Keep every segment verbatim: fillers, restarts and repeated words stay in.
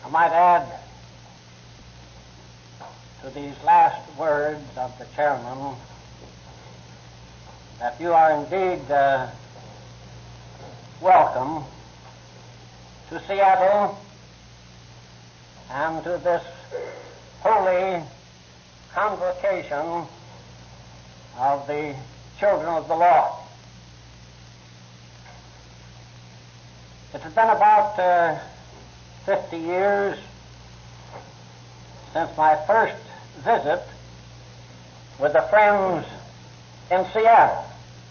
might add to these last words of the chairman that you are indeed uh, welcome to Seattle and to this holy convocation of the children of the Lord. It has been about uh, fifty years since my first visit with the Friends in Seattle,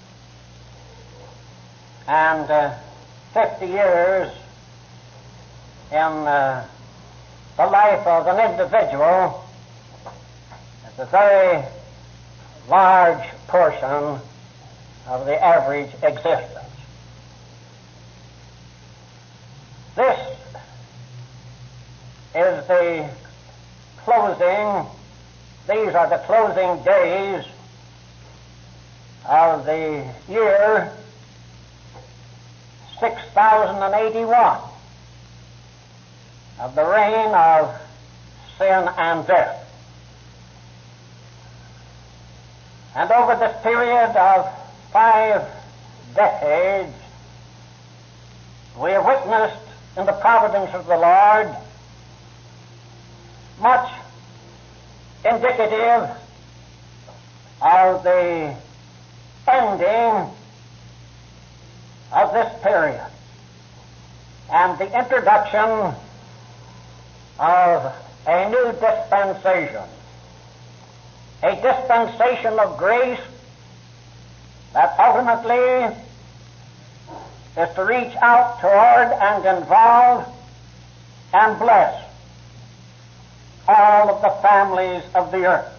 and uh, fifty years in uh, the life of an individual is a very large portion of the average existence. This is the closing, these are the closing days of the year six thousand eighty-one of the reign of sin and death. And over this period of five decades, we have witnessed in the providence of the Lord much indicative of the ending of this period and the introduction of a new dispensation, a dispensation of grace that ultimately is to reach out toward and involve and bless all of the families of the earth.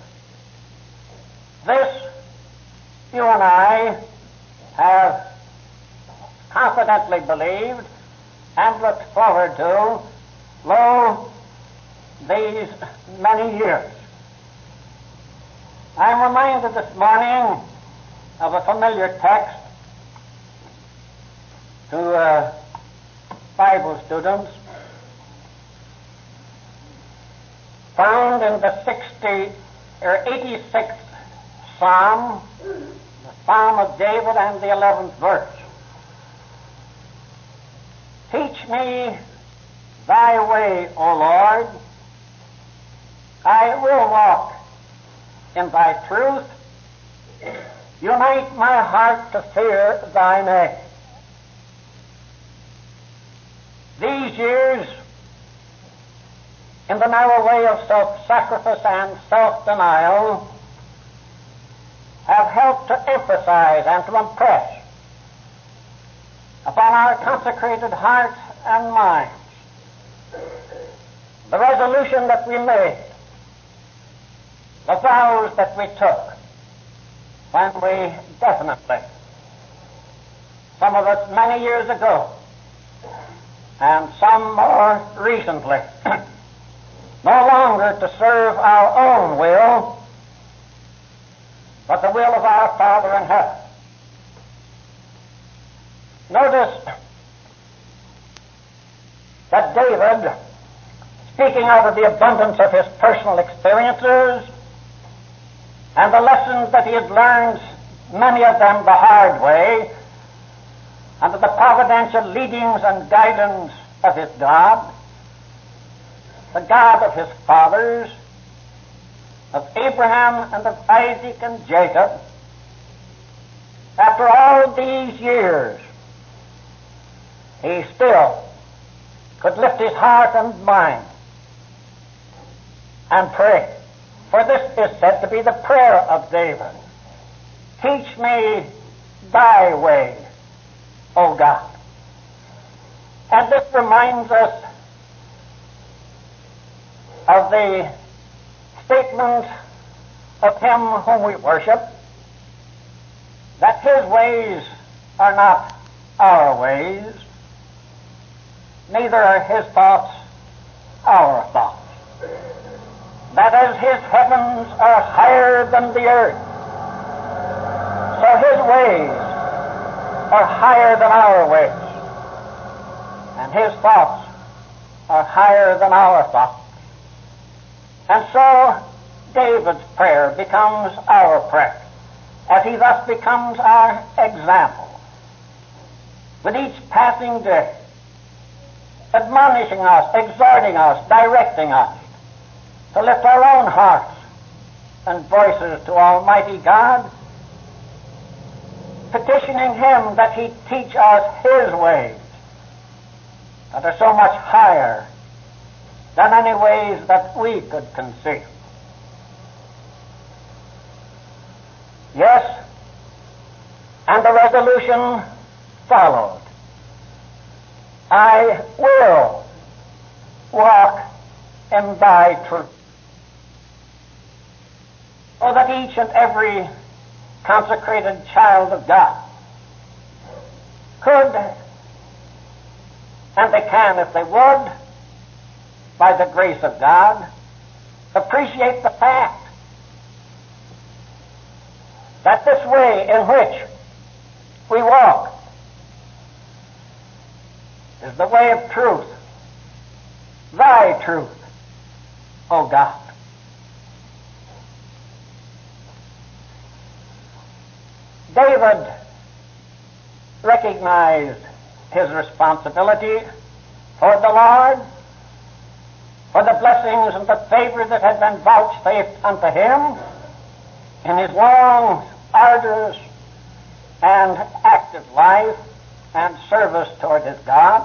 This, you and I have confidently believed and looked forward to, lo, these many years. I'm reminded this morning of a familiar text to uh, Bible students found in the sixty or eighty-sixth Psalm, the Psalm of David, and the eleventh verse. Teach me thy way, O Lord. I will walk in thy truth. Unite my heart to fear thy name. These years, in the narrow way of self-sacrifice and self-denial, have helped to emphasize and to impress upon our consecrated hearts and minds the resolution that we made, the vows that we took when we definitely, some of us many years ago, and some more recently, no longer to serve our own will, but the will of our Father in heaven. Notice that David, speaking out of the abundance of his personal experiences and the lessons that he had learned, many of them the hard way, under the providential leadings and guidance of his God, the God of his fathers, of Abraham and of Isaac and Jacob, after all these years, he still could lift his heart and mind and pray. For this is said to be the prayer of David. Teach me thy way, O God. And this reminds us of the statement of him whom we worship, that his ways are not our ways, neither are his thoughts our thoughts. That as his heavens are higher than the earth, so his ways are higher than our ways, and his thoughts are higher than our thoughts. And so David's prayer becomes our prayer, as he thus becomes our example. With each passing day, admonishing us, exhorting us, directing us to lift our own hearts and voices to Almighty God, petitioning Him that He teach us His ways that are so much higher than any ways that we could conceive. Yes, and the resolution followed. I will walk in thy truth. So that each and every consecrated child of God could, and they can if they would, by the grace of God, appreciate the fact that this way in which we walk is the way of truth, thy truth, O God. David recognized his responsibility toward the Lord, for the blessings and the favor that had been vouchsafed unto him in his long, arduous, and active life and service toward his God.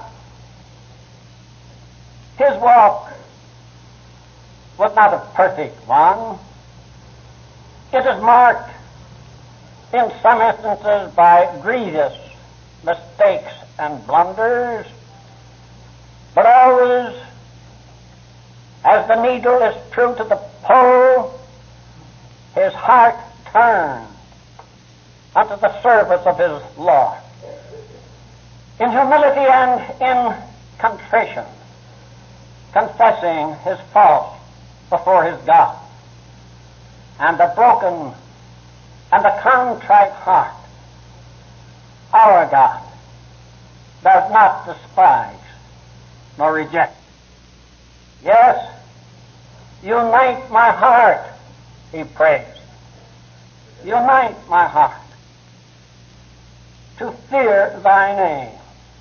His walk was not a perfect one. It is marked in some instances by grievous mistakes and blunders, but always, as the needle is true to the pole, his heart turned unto the service of his Lord. In humility and in contrition, confessing his faults before his God, and the broken and the contrite heart, our God does not despise nor reject. Yes, unite my heart, he prays. Unite my heart to fear thy name.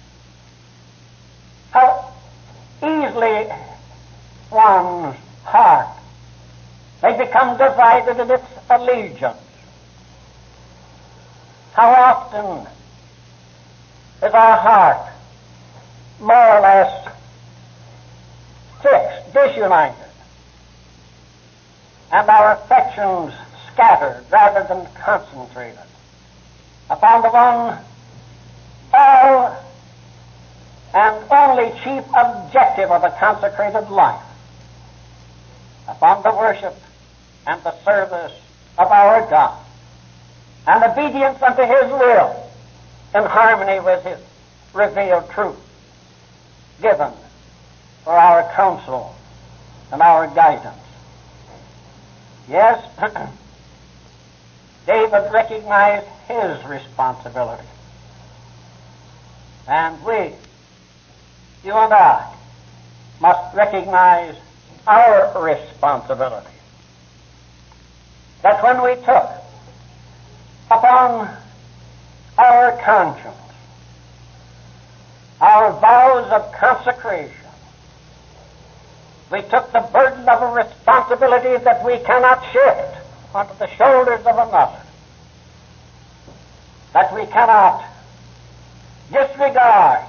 How easily one's heart may become divided in its allegiance. How often is our heart more or less fixed, disunited, and our affections scattered rather than concentrated upon the one all and only chief objective of a consecrated life, upon the worship and the service of our God, and obedience unto His will in harmony with His revealed truth, given for our counsel and our guidance. Yes, David recognized his responsibility. And we, you and I, must recognize our responsibility. That when we took upon our conscience our vows of consecration, we took the burden of a responsibility that we cannot shift onto the shoulders of another, that we cannot disregard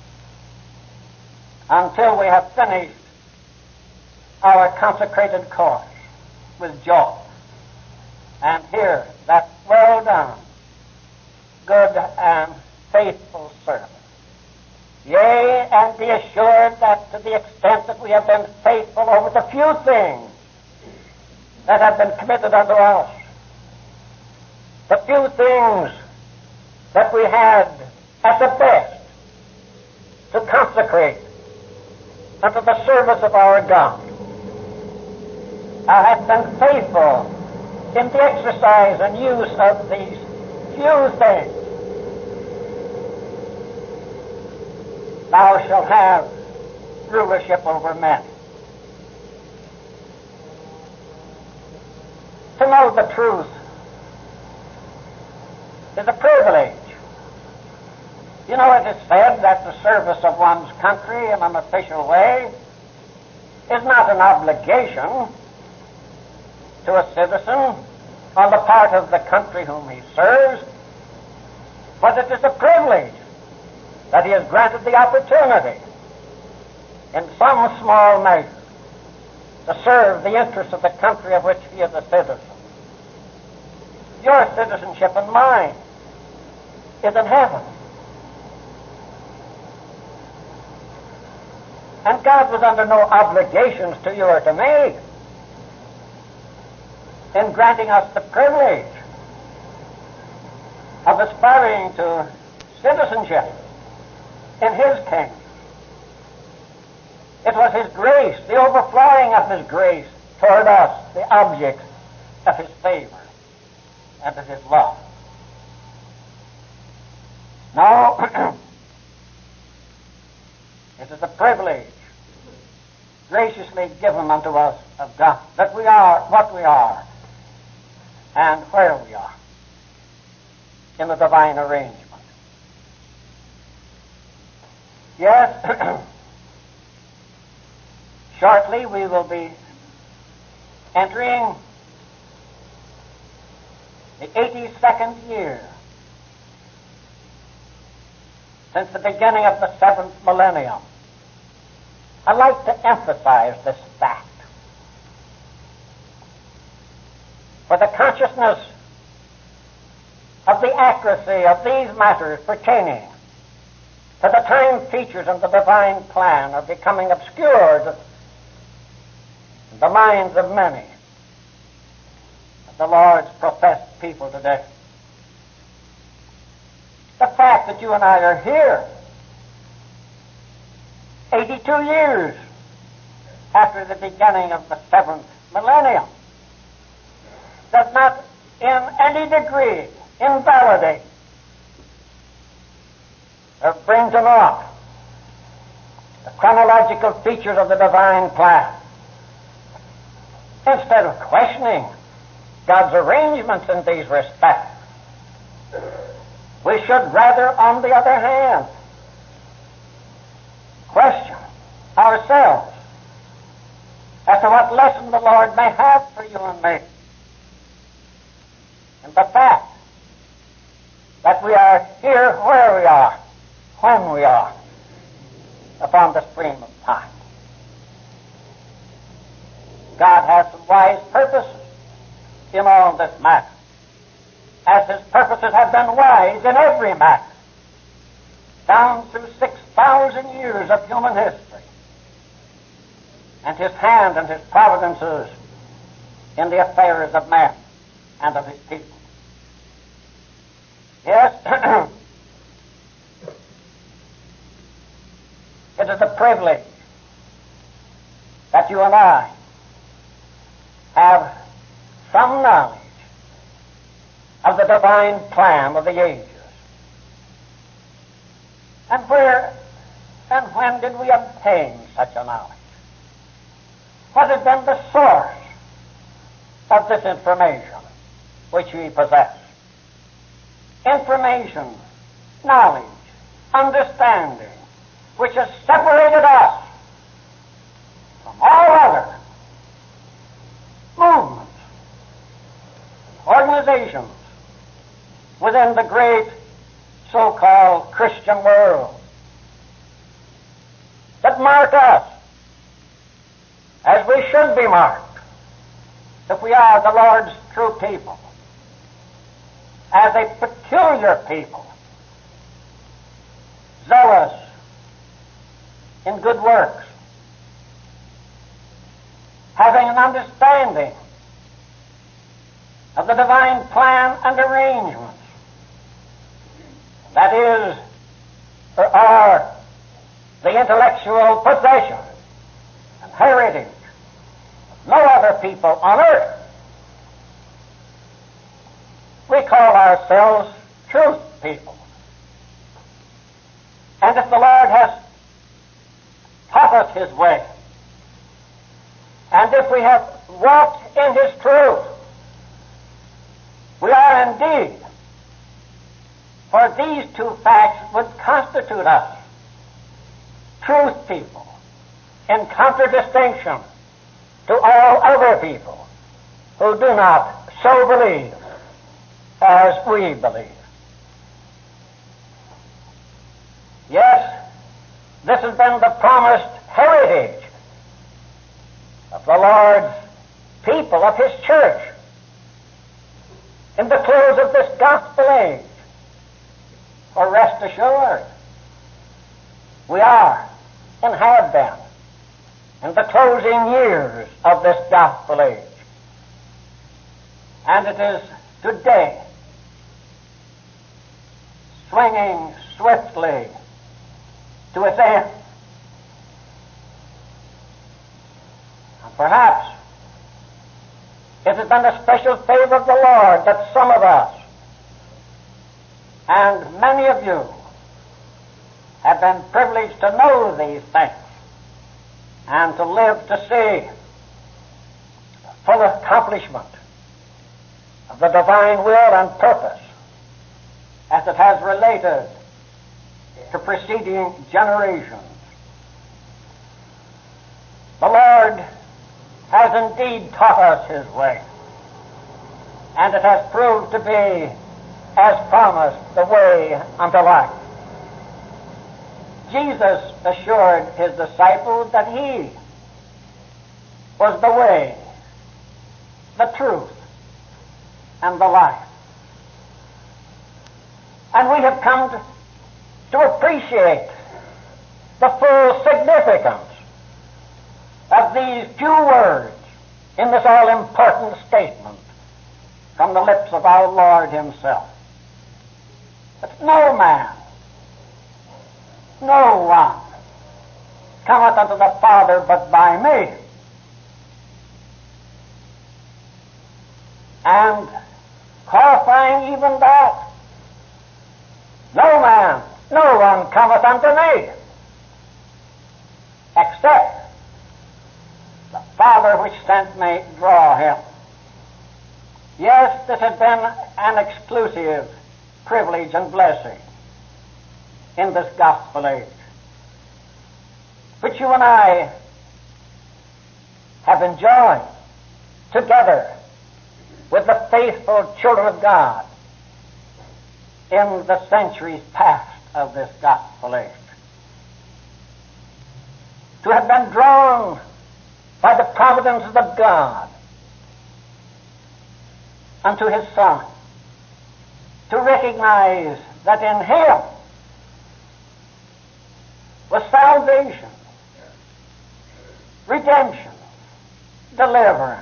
until we have finished our consecrated course with joy and hear that well done, good and faithful servant. Yea, and be assured that to the extent that we have been faithful over the few things that have been committed unto us, the few things that we had at the best to consecrate unto the service of our God, thou hast been faithful in the exercise and use of these few things. Thou shalt have rulership over men. To know the truth is a privilege. You know, it is said that the service of one's country in an official way is not an obligation to a citizen on the part of the country whom he serves, but it is a privilege that he is granted the opportunity in some small measure to serve the interests of the country of which he is a citizen. Your citizenship and mine is in heaven. And God was under no obligations to you or to me in granting us the privilege of aspiring to citizenship in His kingdom. It was His grace, the overflowing of His grace toward us, the object of His favor and of His love. Now, it is a privilege graciously given unto us of God that we are what we are and where we are in the divine arrangement. Yes, shortly we will be entering the eighty-second year since the beginning of the seventh millennium. I'd like to emphasize this fact. For the consciousness of the accuracy of these matters pertaining to the time features of the divine plan are becoming obscured in the minds of many of the Lord's professed people today. The fact that you and I are here eighty-two years after the beginning of the seventh millennium does not in any degree invalidate or bring to naught the chronological features of the divine plan. Instead of questioning God's arrangements in these respects, we should rather, on the other hand, question ourselves as to what lesson the Lord may have for you and me. And the fact that we are here where we are, when we are, upon the stream of time. God has some wise purposes in all this matter, as His purposes have been wise in every matter, down through six thousand years of human history, and His hand and His providences in the affairs of man and of His people. Yes, it is a privilege that you and I have some knowledge of the divine plan of the ages. And where and when did we obtain such a knowledge? What has been the source of this information which we possess? Information, knowledge, understanding, which has separated us from all other movements, organizations within the great so-called Christian world, that mark us as we should be marked if we are the Lord's true people, as a peculiar people, zealous in good works, having an understanding of the divine plan and arrangements. That is, or are the intellectual possession and heritage of no other people on earth. We call ourselves truth people. And if the Lord has taught taught us his way. And if we have walked in his truth, we are indeed, for these two facts would constitute us truth people, in contradistinction to all other people who do not so believe as we believe. Yes, this has been the promised heritage of the Lord's people, of his church, in the close of this gospel age. For rest assured, we are and have been in the closing years of this gospel age. And it is today swinging swiftly to its end. And perhaps it has been a special favor of the Lord that some of us, and many of you, have been privileged to know these things and to live to see the full accomplishment of the divine will and purpose as it has related to preceding generations. The Lord has indeed taught us his way, and it has proved to be, as promised, the way unto life. Jesus assured his disciples that he was the way, the truth, and the life. And we have come to, to appreciate the full significance of these few words in this all-important statement from the lips of our Lord himself. That no man, no one cometh unto the Father but by me. And qualifying even that, no man, no one cometh unto me, except the Father which sent me draw him. Yes, this has been an exclusive privilege and blessing in this gospel age, which you and I have enjoyed together with the faithful children of God in the centuries past of this gospel age. To have been drawn by the providence of God unto his Son, to recognize that in him was salvation, redemption, deliverance,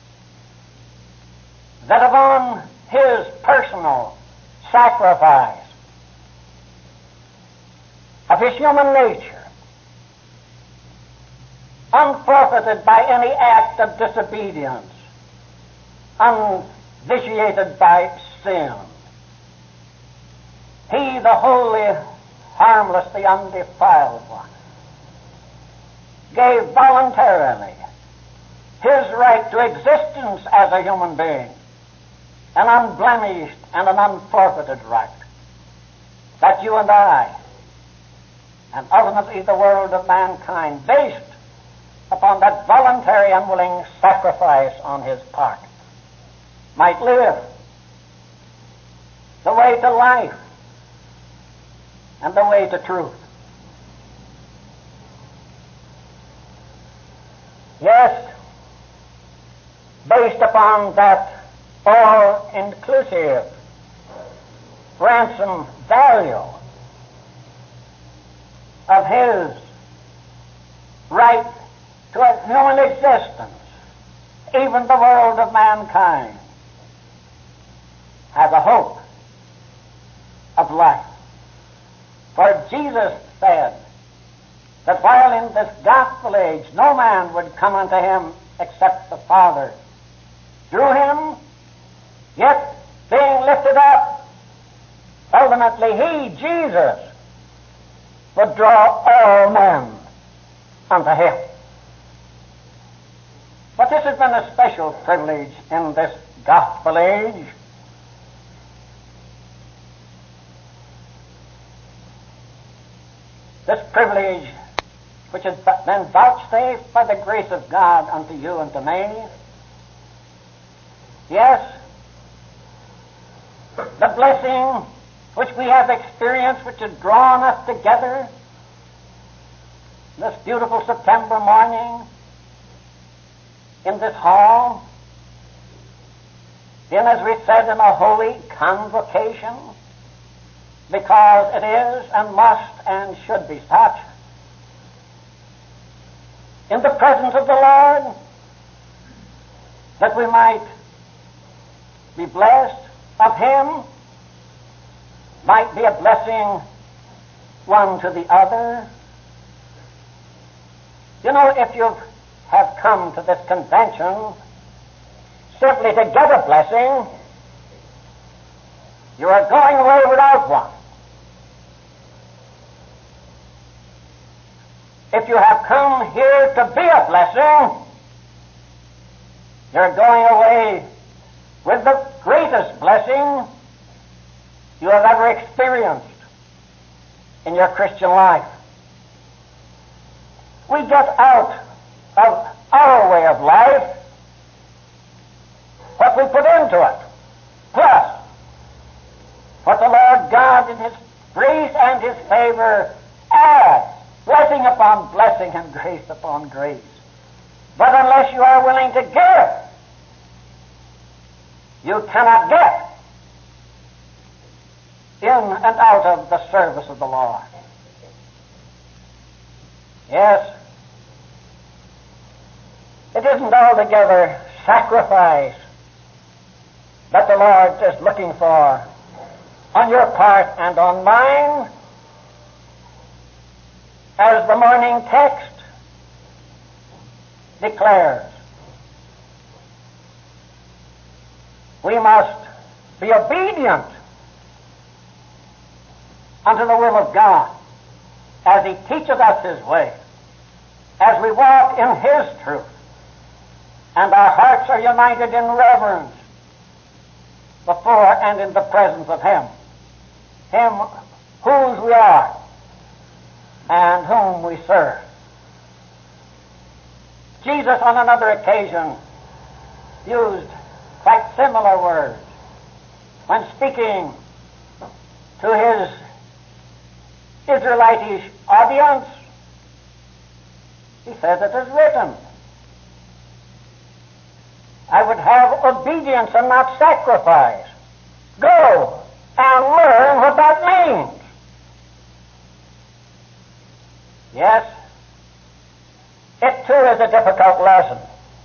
that upon his personal sacrifice of his human nature, unforfeited by any act of disobedience, unvitiated by sin, he, the holy, harmless, the undefiled one, gave voluntarily his right to existence as a human being, an unblemished and an unforfeited right, that you and I, and ultimately the world of mankind, based upon that voluntary and willing sacrifice on his part, might live the way to life and the way to truth. Yes, based upon that all-inclusive ransom value of his right to a human existence, even the world of mankind has a hope of life. For Jesus said that while in this gospel age no man would come unto him except the Father drew him, yet being lifted up, ultimately he, Jesus, would draw all men unto Him. But this has been a special privilege in this gospel age. This privilege which has been vouchsafed by the grace of God unto you and to me. Yes, the blessing which we have experienced, which has drawn us together this beautiful September morning in this hall, in, as we said, in a holy convocation, because it is and must and should be such, in the presence of the Lord, that we might be blessed of Him, might be a blessing one to the other. You know, if you have come to this convention simply to get a blessing, you are going away without one. If you have come here to be a blessing, you're going away with the greatest blessing you have ever experienced in your Christian life. We get out of our way of life what we put into it, plus what the Lord God in His grace and His favor adds, blessing upon blessing and grace upon grace. But unless you are willing to give, you cannot get in and out of the service of the Lord. Yes, it isn't altogether sacrifice that the Lord is looking for on your part and on mine. As the morning text declares, we must be obedient unto the will of God as He teacheth us His way, as we walk in His truth, and our hearts are united in reverence before and in the presence of Him, Him whose we are and whom we serve. Jesus on another occasion used quite similar words when speaking to His Israelitish audience. He said, "It is written, I would have obedience and not sacrifice. Go and learn what that means." Yes, it too is a difficult lesson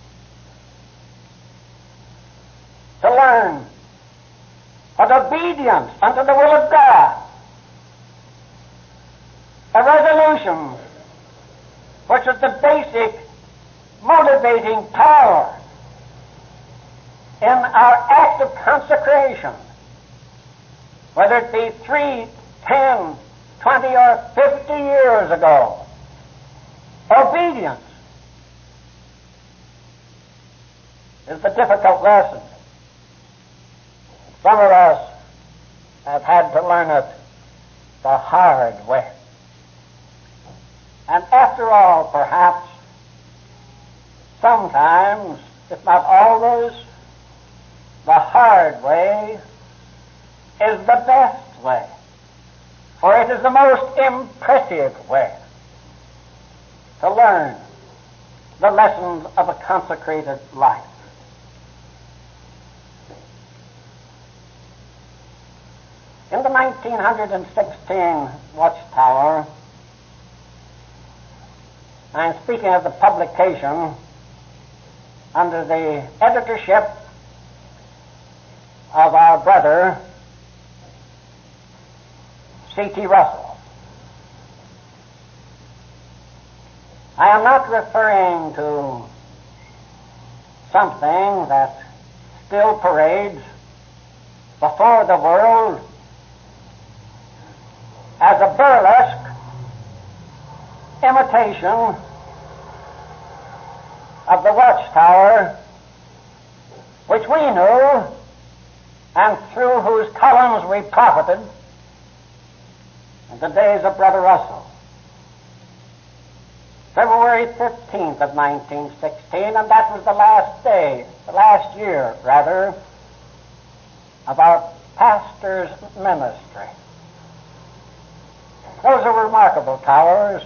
to learn what obedience unto the will of God, a resolution which is the basic motivating power in our act of consecration, whether it be three, ten, twenty, or fifty years ago. Obedience is the difficult lesson. Some of us have had to learn it the hard way. And after all, perhaps, sometimes, if not always, the hard way is the best way, for it is the most impressive way to learn the lessons of a consecrated life. In the nineteen sixteen Watchtower, I'm speaking of the publication under the editorship of our brother C T Russell. I am not referring to something that still parades before the world as a burlesque imitation of the watchtower, which we knew and through whose columns we profited in the days of Brother Russell. February fifteenth of nineteen sixteen, and that was the last day, the last year, rather, of our pastor's ministry. Those are remarkable towers.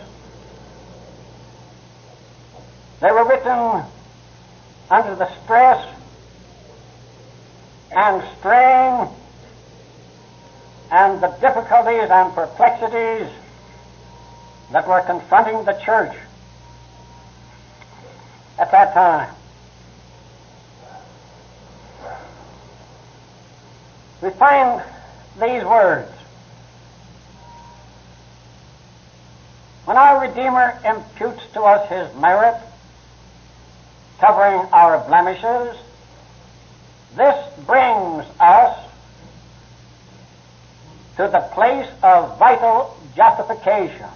They were written under the stress and strain and the difficulties and perplexities that were confronting the church at that time. We find these words: when our Redeemer imputes to us his merit, covering our blemishes, this brings us to the place of vital justification.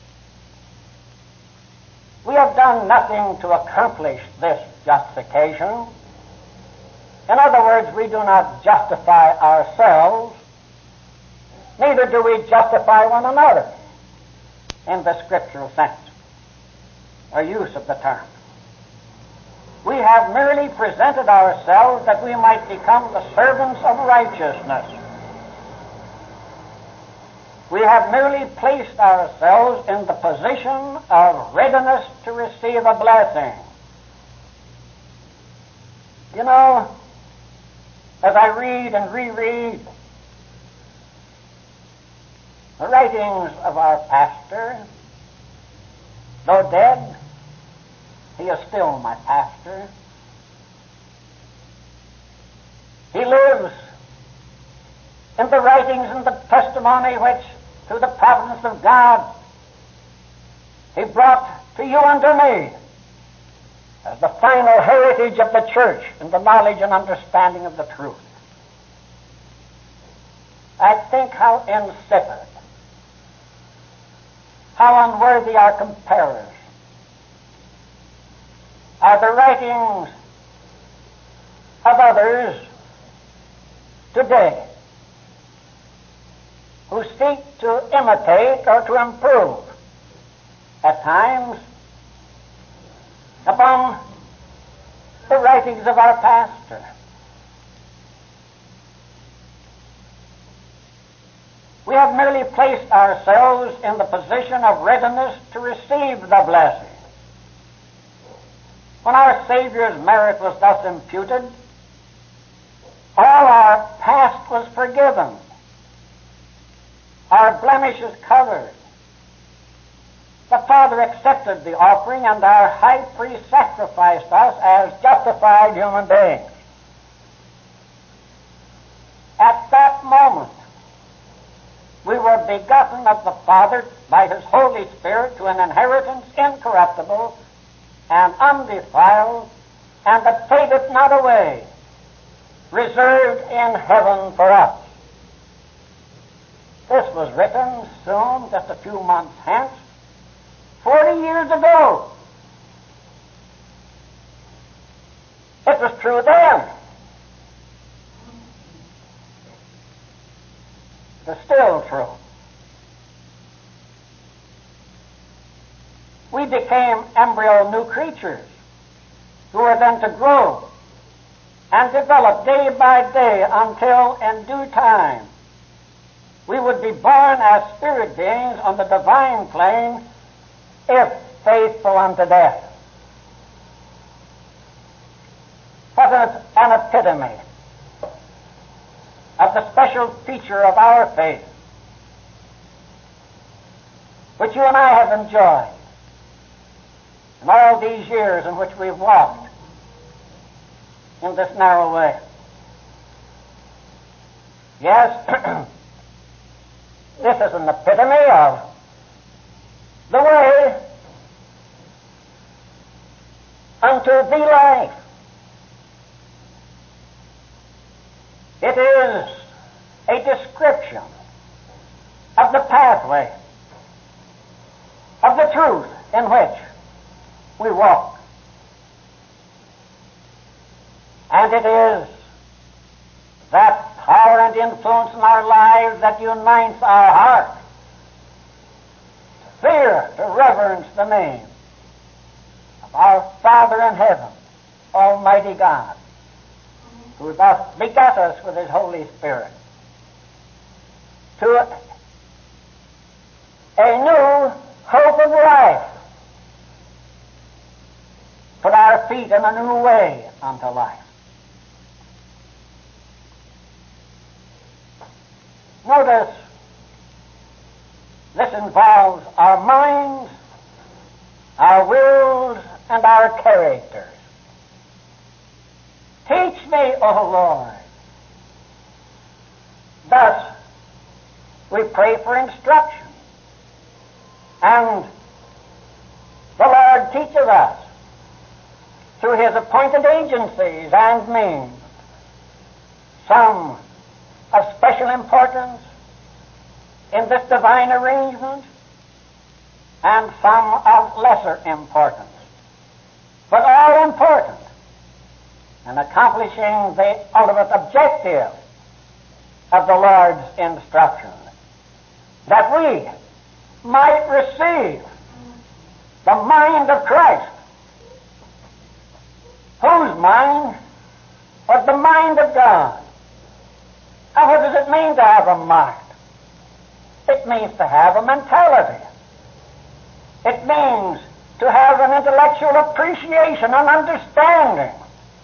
We have done nothing to accomplish this justification. In other words, we do not justify ourselves, neither do we justify one another in the scriptural sense or use of the term. We have merely presented ourselves that we might become the servants of righteousness. We have merely placed ourselves in the position of readiness to receive a blessing. You know, as I read and reread the writings of our pastor, though dead, he is still my pastor. He lives in the writings and the testimony which, through the providence of God, he brought to you and to me as the final heritage of the church in the knowledge and understanding of the truth. I think how insipid, how unworthy our comparers are the writings of others today who seek to imitate or to improve at times upon the writings of our pastor. We have merely placed ourselves in the position of readiness to receive the blessing. When our Savior's merit was thus imputed, all our past was forgiven, our blemishes covered. The Father accepted the offering, and our high priest sacrificed us as justified human beings. At that moment, we were begotten of the Father by His Holy Spirit to an inheritance incorruptible and undefiled, and that fadeth not away, reserved in heaven for us. This was written soon, just a few months hence, forty years ago. It was true then. It is still true. We became embryo new creatures who were then to grow and develop day by day until in due time we would be born as spirit beings on the divine plane if faithful unto death. What an epitome of the special feature of our faith, which you and I have enjoyed in all these years in which we've walked in this narrow way. Yes, this is an epitome of the way unto the life. It is a description of the pathway of the truth in which we walk. And it is that power and influence in our lives that unites our heart to fear, to reverence the name of our Father in heaven, Almighty God, who thus begat us with His Holy Spirit, to a new hope of life, put our feet in a new way unto life. Notice, this involves our minds, our wills, and our characters. Teach me, O Lord. Thus, we pray for instruction, and the Lord teaches us through His appointed agencies and means, some of special importance in this divine arrangement, and some of lesser importance, but all important in accomplishing the ultimate objective of the Lord's instruction, that we might receive the mind of Christ, whose mind was the mind of God. And what does it mean to have a mind? It means to have a mentality. It means to have an intellectual appreciation and understanding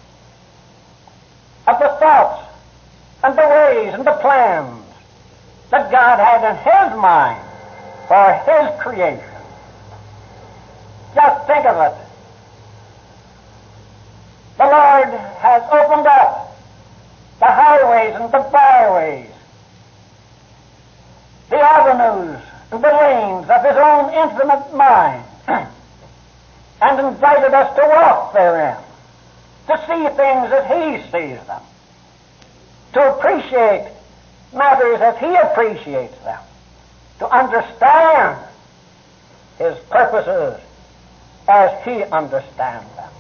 of the thoughts and the ways and the plans that God had in His mind for His creation. Just think of it. The Lord has opened up the highways and the byways, the avenues and the lanes of His own infinite mind, and invited us to walk therein, to see things as He sees them, to appreciate matters as He appreciates them, to understand His purposes as He understands them.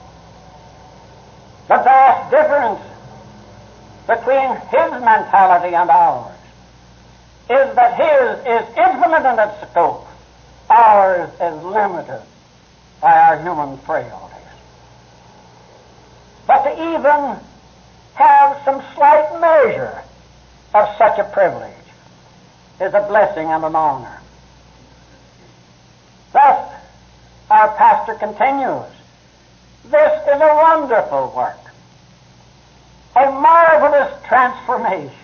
The vast difference between His mentality and ours is that His is infinite in its scope, ours is limited by our human frailties. But to even have some slight measure of such a privilege is a blessing and an honor. Thus, our pastor continues, this is a wonderful work, a marvelous transformation.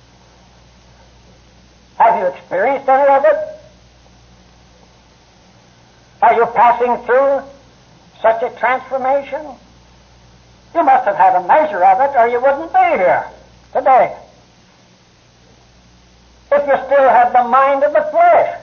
Have you experienced any of it? Are you passing through such a transformation? You must have had a measure of it, or you wouldn't be here today. If you still had the mind of the flesh,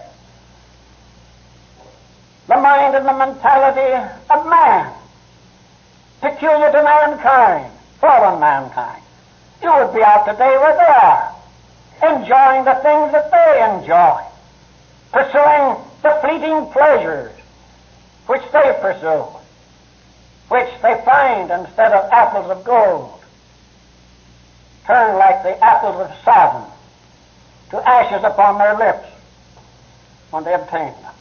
the mind and the mentality of man, peculiar to mankind, fallen mankind, you would be out today where they are, enjoying the things that they enjoy, pursuing the fleeting pleasures which they pursue, which they find instead of apples of gold, turn like the apples of Sodom to ashes upon their lips when they obtain them.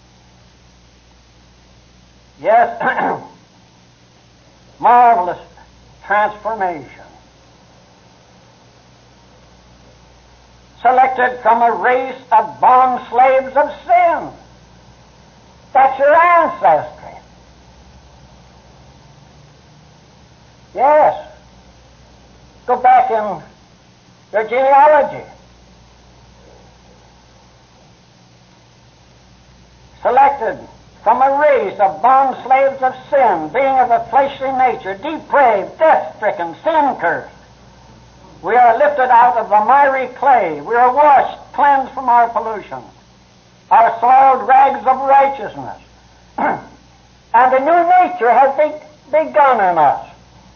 Yes, marvelous transformation. Selected from a race of bond slaves of sin. That's your ancestry. Yes. Go back in your genealogy. Selected from a race of bond slaves of sin, being of a fleshly nature, depraved, death-stricken, sin-cursed. We are lifted out of the miry clay. We are washed, cleansed from our pollution, our soiled rags of righteousness. And a new nature has be- begun in us.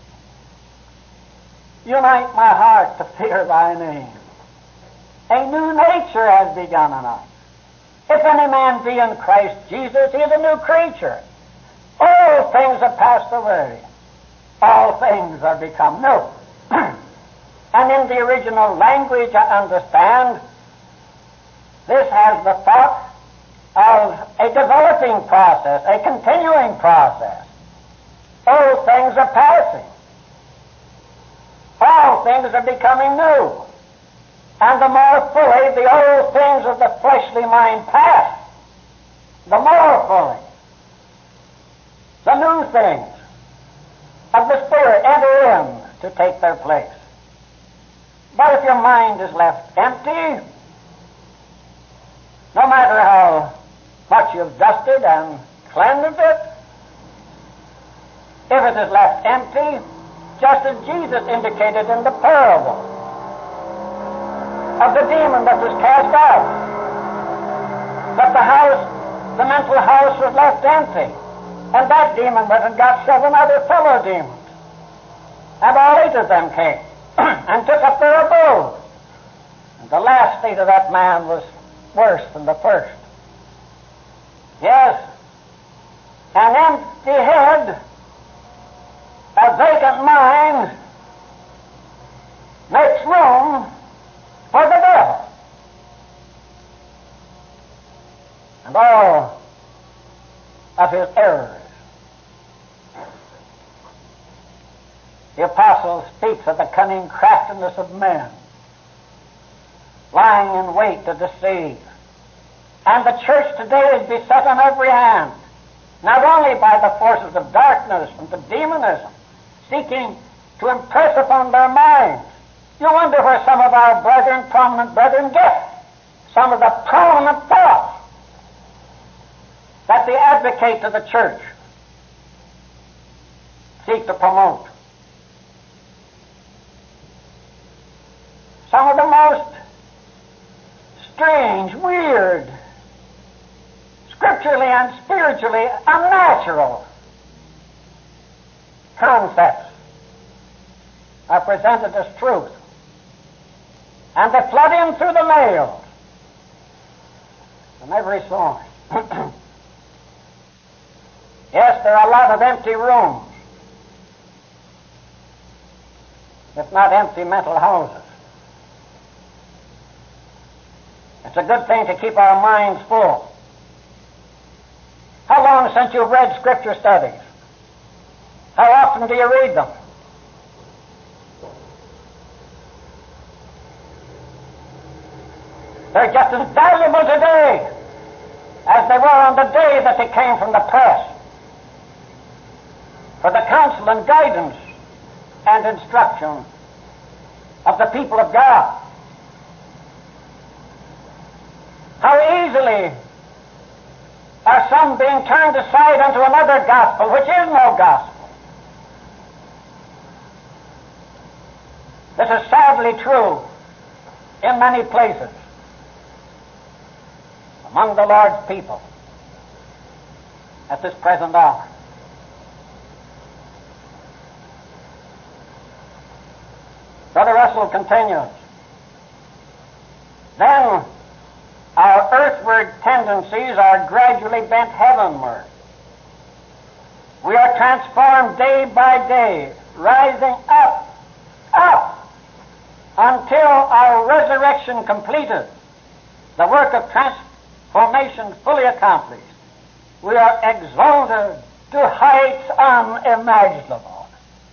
Unite my heart to fear Thy name. A new nature has begun in us. If any man be in Christ Jesus, he is a new creature. All things have passed away. all things are become new. And in the original language, I understand, this has the thought of a developing process, a continuing process. Old things are passing. All things are becoming new. And the more fully the old things of the fleshly mind pass, the more fully the new things of the Spirit enter in to take their place. But if your mind is left empty, no matter how much you've dusted and cleansed it, if it is left empty, just as Jesus indicated in the parable of the demon that was cast out, but the house, the mental house was left empty, and that demon went and got seven other fellow demons, and all eight of them came and took up their abode. And the last state of that man was worse than the first. Yes, an empty head, a vacant mind, makes room for the devil. And all of his errors. The apostle speaks of the cunning craftiness of men, lying in wait to deceive. And the church today is beset on every hand, not only by the forces of darkness and the demonism, seeking to impress upon their minds. You wonder where some of our brethren, prominent brethren, get some of the prominent thoughts that they advocate to the church, seek to promote. Some of the most strange, weird, scripturally and spiritually unnatural concepts are presented as truth. And they flood in through the mail from every source. Yes, there are a lot of empty rooms, if not empty mental houses. It's a good thing to keep our minds full. How long since you've read Scripture studies? How often do you read them? They're just as valuable today as they were on the day that they came from the press for the counsel and guidance and instruction of the people of God. How easily are some being turned aside unto another gospel, which is no gospel. This is sadly true in many places among the Lord's people at this present hour. Brother Russell continues, then our earthward tendencies are gradually bent heavenward. We are transformed day by day, rising up, up, until our resurrection completed, the work of transformation fully accomplished. We are exalted to heights unimaginable.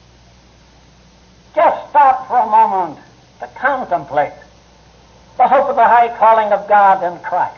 Just stop for a moment to contemplate the hope of the high calling of God in Christ.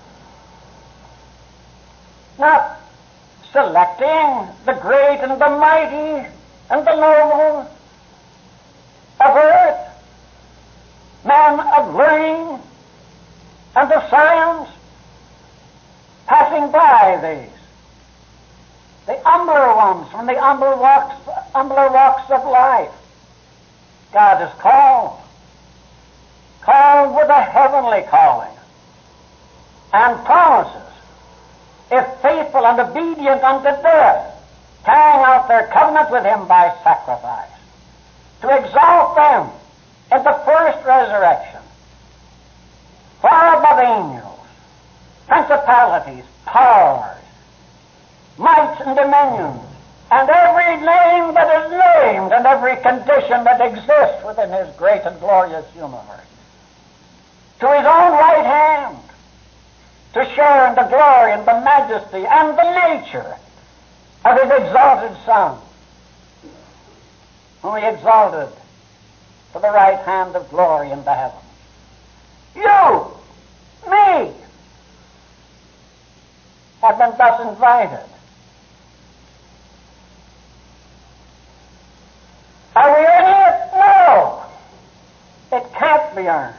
Not selecting the great and the mighty and the noble of earth, men of learning and of science, passing by these. The humbler ones from the humble walks, humbler walks of life. God is called. Called with a heavenly calling, and promises, if faithful and obedient unto death, carrying out their covenant with Him by sacrifice, to exalt them in the first resurrection, far above angels, principalities, powers, mights and dominions, and every name that is named, and every condition that exists within his great and glorious universe, to his own right hand, to share in the glory and the majesty and the nature of his exalted Son, whom he exalted to the right hand of glory in the heavens. You, me, have been thus invited. Are we earning it? No. It can't be earned.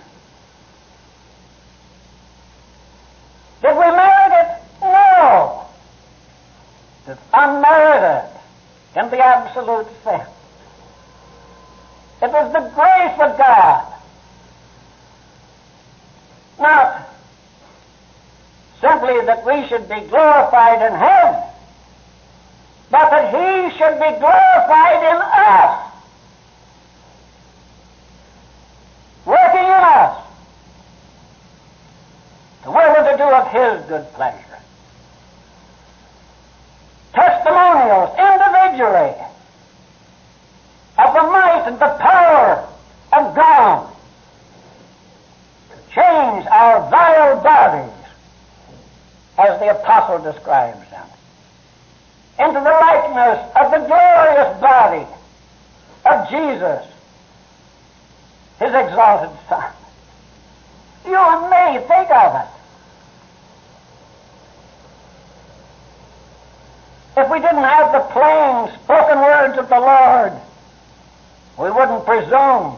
Did we merit it? No. It's unmerited in the absolute sense. It was the grace of God, not simply that we should be glorified in Him, but that He should be glorified in us, working in us, to will and to do of His good pleasure. Testimonials individually of the might and the power of God to change our vile bodies, as the apostle describes them, into the likeness of the glorious body of Jesus, His exalted Son. You and me, think of it. If we didn't have the plain spoken words of the Lord, we wouldn't presume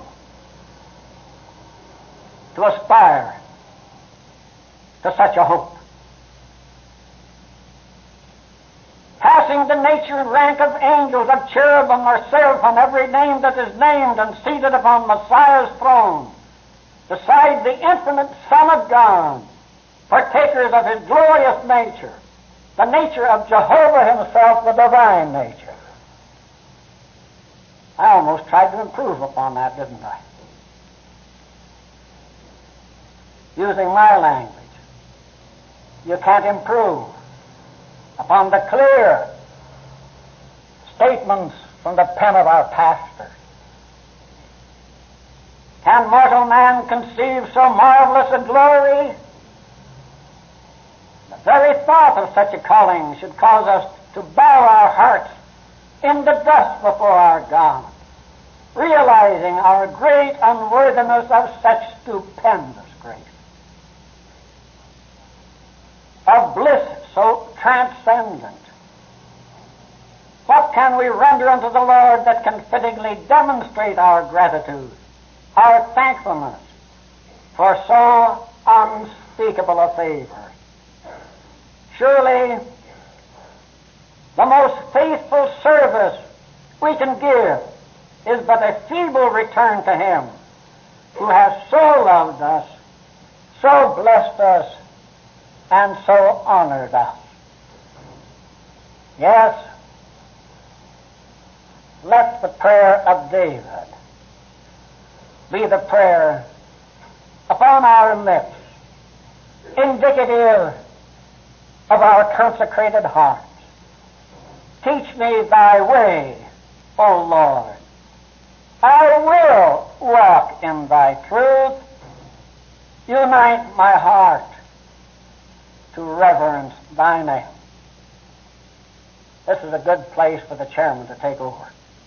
to aspire to such a hope. Passing the nature and rank of angels, of cherubim or seraphim, every name that is named and seated upon Messiah's throne, beside the infinite Son of God, partakers of His glorious nature, the nature of Jehovah Himself, the divine nature. I almost tried to improve upon that, didn't I? Using my language. You can't improve upon the clear statements from the pen of our pastor. Can mortal man conceive so marvelous a glory? The very thought of such a calling should cause us to bow our hearts in the dust before our God, realizing our great unworthiness of such stupendous grace, of bliss so transcendent. What can we render unto the Lord that can fittingly demonstrate our gratitude, our thankfulness for so unspeakable a favor? Surely, the most faithful service we can give is but a feeble return to Him who has so loved us, so blessed us, and so honored us. Yes, let the prayer of David be the prayer upon our lips, indicative of our consecrated hearts. Teach me thy way, O Lord. I will walk in thy truth. Unite my heart to reverence thy name. This is a good place for the chairman to take over.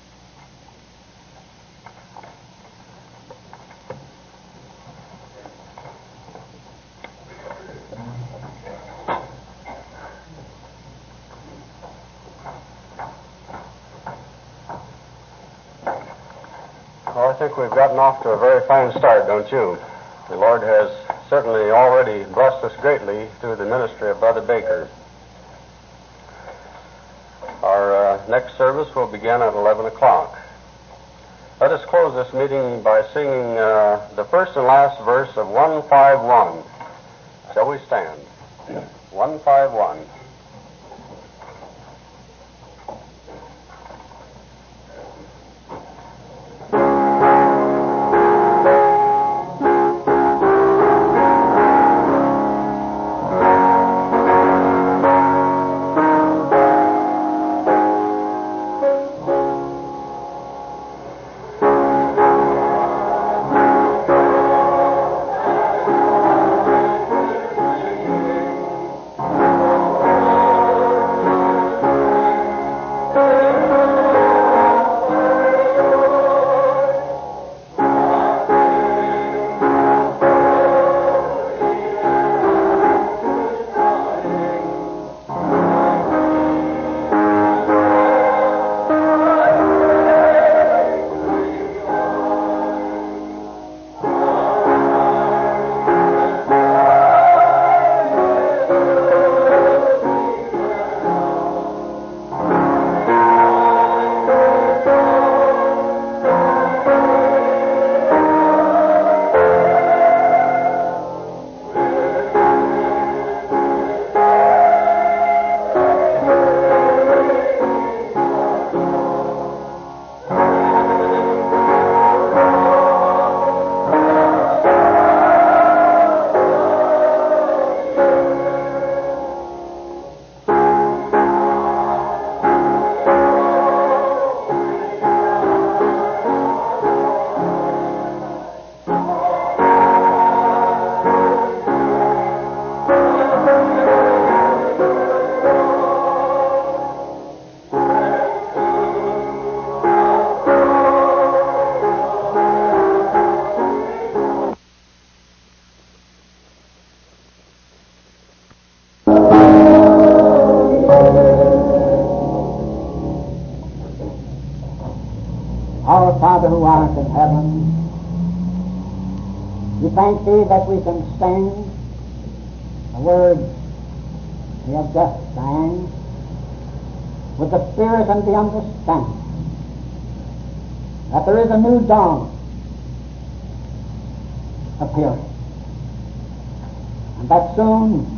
Well, I think we've gotten off to a very fine start, don't you? The Lord has certainly already blessed us greatly through the ministry of Brother Baker. Our uh, next service will begin at eleven o'clock. Let us close this meeting by singing uh, the first and last verse of one fifty-one. Shall we stand? one fifty-one. Our Father who art in heaven, we thank Thee that we can sing the words we have just sang with the spirit and the understanding that there is a new dawn appearing, and that soon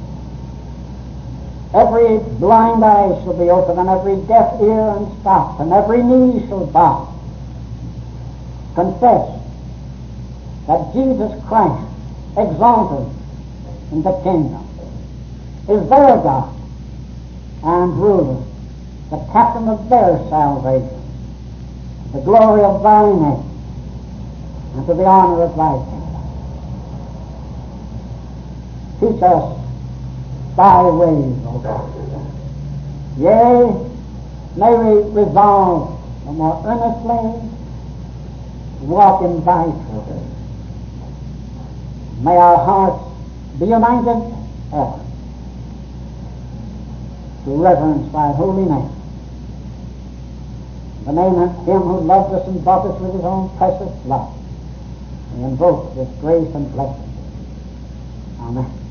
every blind eye shall be opened, and every deaf ear unstopped, and every knee shall bow, confess that Jesus Christ, exalted in the kingdom, is their God and ruler, the captain of their salvation, the glory of Thy name, and to the honor of Thy kingdom. Teach us Thy ways, O God. Yea, may we resolve the more earnestly to walk in Thy truth. May our hearts be united ever to reverence Thy holy name. In the name of Him who loved us and bought us with His own precious blood, we invoke this grace and blessing. Amen.